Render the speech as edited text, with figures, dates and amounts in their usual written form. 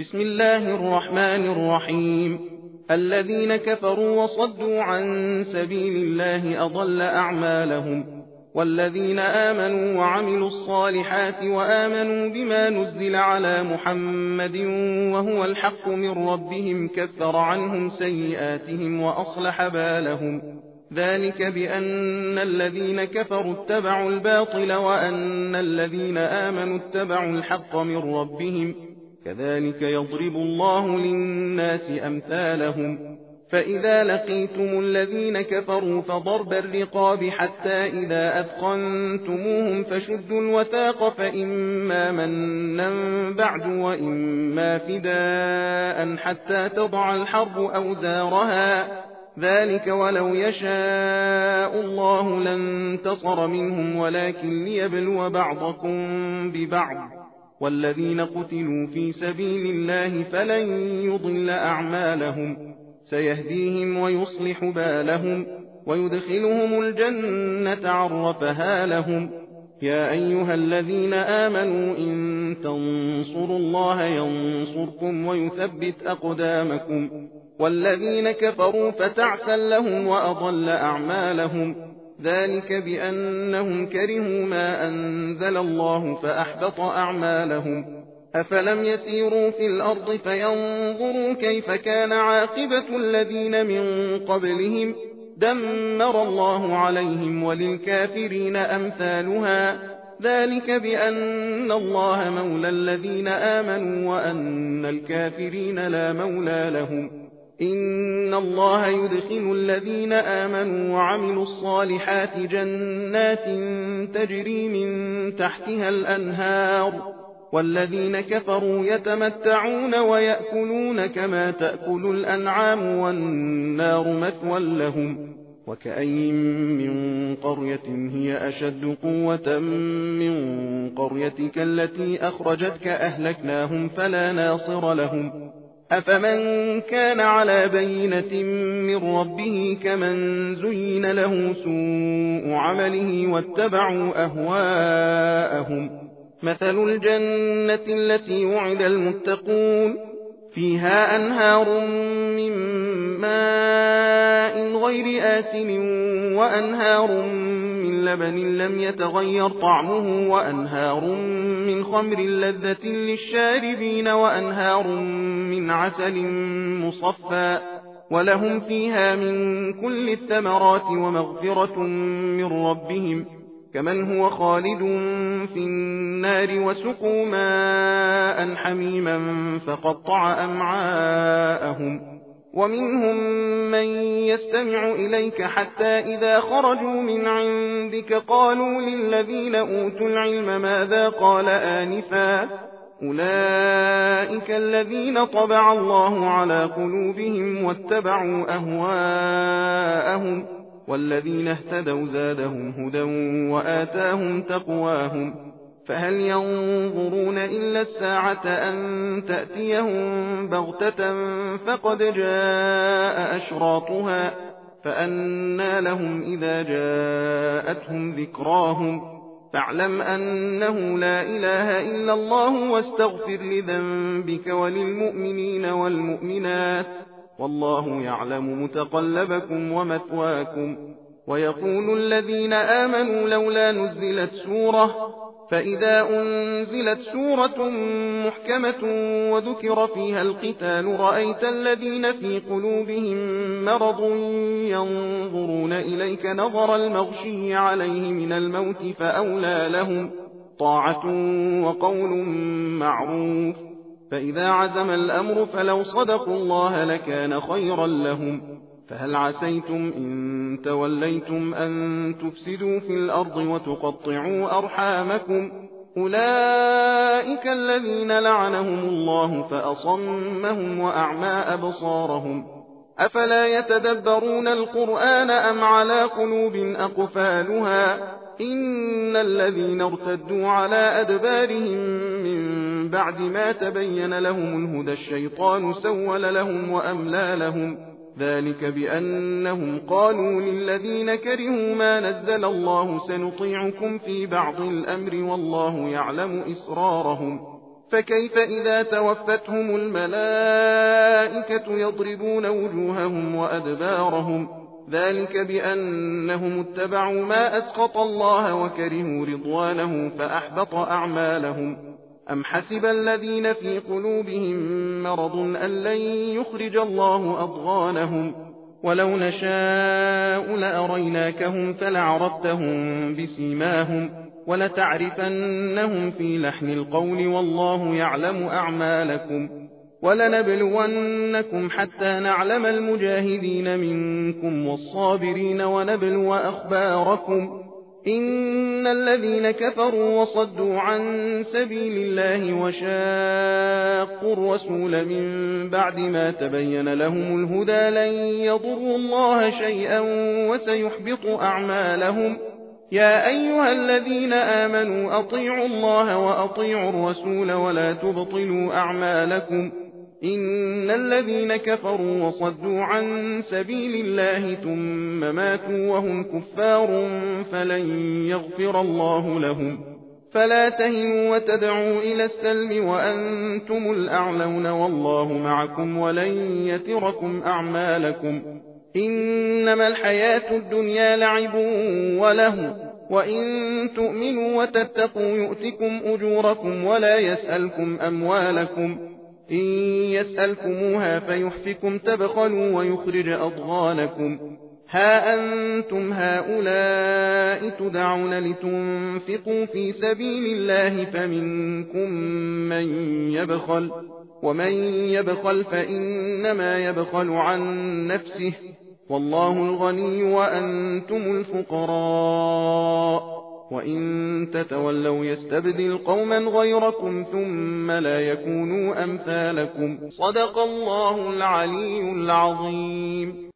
بسم الله الرحمن الرحيم. الذين كفروا وصدوا عن سبيل الله أضل أعمالهم، والذين آمنوا وعملوا الصالحات وآمنوا بما نزل على محمد وهو الحق من ربهم كفر عنهم سيئاتهم وأصلح بالهم. ذلك بأن الذين كفروا اتبعوا الباطل وأن الذين آمنوا اتبعوا الحق من ربهم، كذلك يضرب الله للناس أمثالهم. فإذا لقيتم الذين كفروا فضرب الرقاب حتى إذا أثخنتموهم فشدوا الوثاق، فإما منا بعد وإما فداء حتى تضع الحرب أوزارها، ذلك ولو يشاء الله لانتصر منهم ولكن ليبلو بعضكم ببعض. والذين قتلوا في سبيل الله فلن يضل أعمالهم، سيهديهم ويصلح بالهم ويدخلهم الجنة عرفها لهم. يا أيها الذين آمنوا إن تنصروا الله ينصركم ويثبت أقدامكم. والذين كفروا فتعسا لهم وأضل أعمالهم، ذلك بأنهم كرهوا ما أنزل الله فأحبط أعمالهم. أفلم يسيروا في الأرض فينظروا كيف كان عاقبة الذين من قبلهم، دمر الله عليهم وللكافرين أمثالها، ذلك بأن الله مولى الذين آمنوا وأن الكافرين لا مولى لهم. إن الله يدخل الذين آمنوا وعملوا الصالحات جنات تجري من تحتها الأنهار، والذين كفروا يتمتعون ويأكلون كما تأكل الأنعام والنار مثوى لهم. وكأين من قرية هي أشد قوة من قريتك التي أخرجتك أهلكناهم فلا ناصر لهم. أفمن كان على بينة من ربه كمن زين له سوء عمله واتبعوا أهواءهم. مثل الجنة التي وعد المتقون فيها أنهار من ماء غير آسن وأنهار من لبن لم يتغير طعمه وأنهار من خمر لذة للشاربين وأنهار من عسل مصفى، ولهم فيها من كل الثمرات ومغفرة من ربهم، كمن هو خالد في النار وسقوا ماء حميما فقطع أمعاءهم. ومنهم من يستمع إليك حتى إذا خرجوا من عندك قالوا للذين أوتوا العلم ماذا قال آنفا، أولئك الذين طبع الله على قلوبهم واتبعوا أهواءهم، والذين اهتدوا زادهم هدى وآتاهم تقواهم. فهل ينظرون إلا الساعة أن تأتيهم بغتة فقد جاء أشراطها، فأنى لهم إذا جاءتهم ذكراهم. فاعلم أنه لا إله إلا الله واستغفر لذنبك وللمؤمنين والمؤمنات، والله يعلم متقلبكم ومثواكم. ويقول الذين آمنوا لولا نزلت سورة، فإذا أنزلت سورة محكمة وذكر فيها القتال رأيت الذين في قلوبهم مرض ينظرون إليك نظر المغشي عليه من الموت، فأولى لهم طاعة وقول معروف. فإذا عزم الأمر فلو صدقوا الله لكان خيرا لهم. فهل عسيتم إن توليتم أن تفسدوا في الأرض وتقطعوا أرحامكم؟ أولئك الذين لعنهم الله فأصمهم وأعمى أبصارهم. أفلا يتدبرون القرآن أم على قلوب أقفالها؟ إن الذين ارتدوا على أدبارهم من بعد ما تبين لهم الهدى الشيطان سول لهم وأملى لهم، ذلك بأنهم قالوا للذين كرهوا ما نزل الله سنطيعكم في بعض الأمر والله يعلم إسرارهم. فكيف إذا توفتهم الملائكة يضربون وجوههم وأدبارهم ذلك بأنهم اتبعوا ما أسخط الله وكرهوا رضوانه فأحبط أعمالهم أم حسب الذين في قلوبهم مرض أن لن يخرج الله أضغانهم ولو نشاء لأريناكهم فلعرفتهم بسيماهم ولتعرفنهم في لحن القول والله يعلم أعمالكم ولنبلونكم حتى نعلم المجاهدين منكم والصابرين ونبلو أخباركم إن الذين كفروا وصدوا عن سبيل الله وشاقوا الرسول من بعد ما تبين لهم الهدى لن يضروا الله شيئا وسيحبط أعمالهم يا أيها الذين آمنوا أطيعوا الله وأطيعوا الرسول ولا تبطلوا أعمالكم إن الذين كفروا وصدوا عن سبيل الله ثم ماتوا وهم كفار فلن يغفر الله لهم فلا تهنوا وتدعوا إلى السلم وأنتم الأعلون والله معكم ولن يتركم أعمالكم إنما الحياة الدنيا لعب وله وإن تؤمنوا وتتقوا يؤتكم أجوركم ولا يسألكم أموالكم إن يسألكموها فيحفكم تبخلوا ويخرج أضغانكم ها أنتم هؤلاء تدعون لتنفقوا في سبيل الله فمنكم من يبخل ومن يبخل فإنما يبخل عن نفسه والله الغني وأنتم الفقراء وإن تتولوا يستبدل قوما غيركم ثم لا يكونوا أمثالكم صدق الله العلي العظيم.